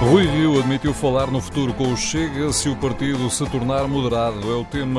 Rui Rio admitiu falar no futuro com o Chega se o partido se tornar moderado. É o tema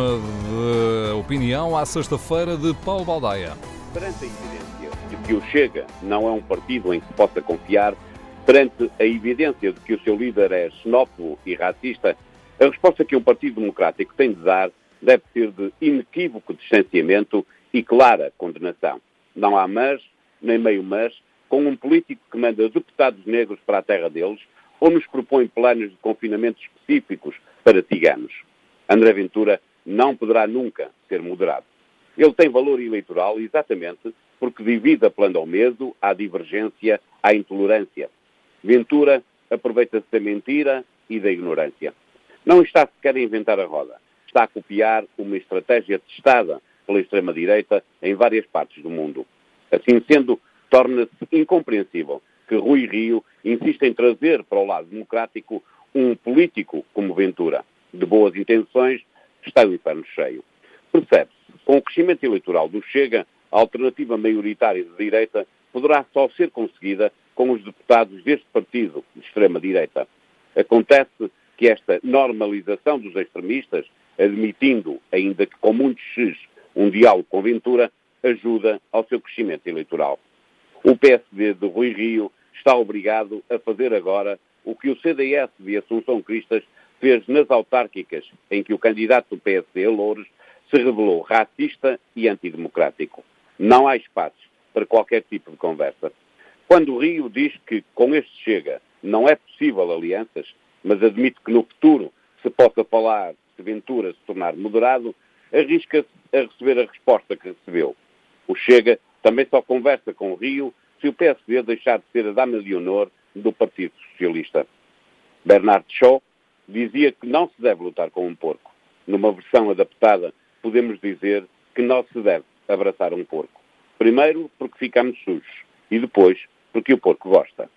da opinião à sexta-feira de Paulo Baldaia. Perante a evidência de que o Chega não é um partido em que se possa confiar, perante a evidência de que o seu líder é xenófobo e racista, a resposta que um partido democrático tem de dar deve ser de inequívoco distanciamento e clara condenação. Não há mas, nem meio mas, com um político que manda deputados negros para a terra deles ou nos propõe planos de confinamento específicos para ciganos. André Ventura não poderá nunca ser moderado. Ele tem valor eleitoral exatamente porque divide apelando ao medo, à divergência, à intolerância. Ventura aproveita-se da mentira e da ignorância. Não está sequer a inventar a roda. Está a copiar uma estratégia testada pela extrema-direita em várias partes do mundo. Assim sendo, torna-se incompreensível que Rui Rio insiste em trazer para o lado democrático um político como Ventura. De boas intenções está o inferno cheio. Percebe-se, com o crescimento eleitoral do Chega, a alternativa maioritária de direita poderá só ser conseguida com os deputados deste partido de extrema-direita. Acontece que esta normalização dos extremistas, admitindo, ainda que com muitos X, um diálogo com Ventura, ajuda ao seu crescimento eleitoral. O PSD de Rui Rio está obrigado a fazer agora o que o CDS de Assunção Cristas fez nas autárquicas, em que o candidato do PSD, Loures, se revelou racista e antidemocrático. Não há espaço para qualquer tipo de conversa. Quando o Rio diz que com este Chega não é possível alianças, mas admite que no futuro se possa falar se Ventura se tornar moderado, arrisca-se a receber a resposta que recebeu. O Chega também só conversa com o Rio se o PSD deixar de ser a dama de honor do Partido Socialista. Bernard Shaw dizia que não se deve lutar com um porco. Numa versão adaptada, podemos dizer que não se deve abraçar um porco. Primeiro, porque ficamos sujos. E depois, porque o porco gosta.